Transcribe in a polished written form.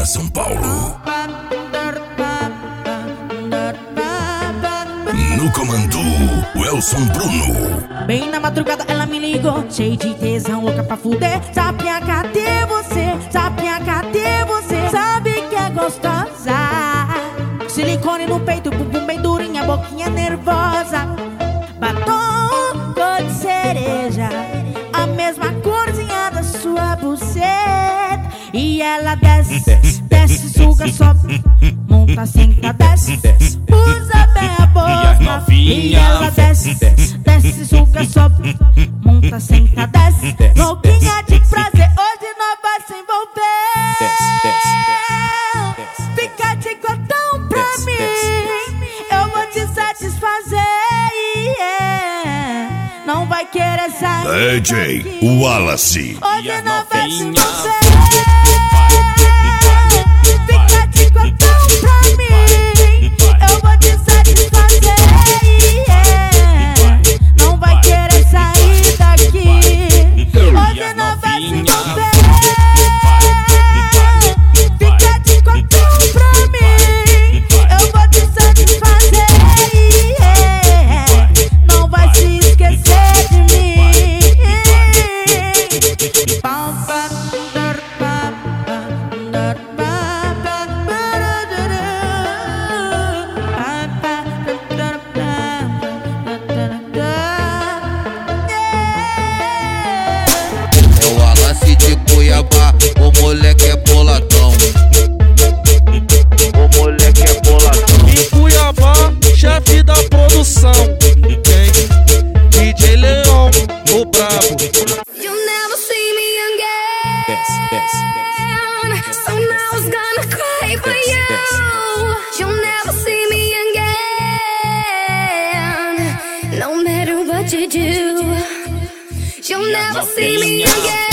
Arena São Paulo. No comando, Welson Bruno. Bem na madrugada ela me ligou, cheio de tesão, louca pra fuder. Sapinha, cadê você? Sapinha, cadê você? Sabe que é gostosa. Silicone no peito, bumbum bem durinha, boquinha nervosa. Batom cor de cereja, a mesma corzinha da sua buceta. E ela desce, desce, suga, sobe, monta, senta, desce, usa bem a boca. E ela desce, desce, suga, sobe, monta, senta, desce, louquinha de prazer, hoje nós vai se envolver. Fica de cotão pra mim, eu vou te satisfazer. Não vai querer sair DJ Wallace. hoje nós vai se envolver. Fica de cotão pra mim, eu vou te satisfazer. Não vai querer sair daqui, hoje nós vai se envolver. Fica de cotão pra mim, eu vou te satisfazer. Não vai se esquecer de mim. É o Wallace de Cuiabá, o moleque é boladão. O moleque é boladão. Em Cuiabá, chefe da produção. Quem? DJ Leão, o brabo. You'll never see me again. So now I was gonna cry for you. You'll never see me again. No matter what you do, you'll never see me again.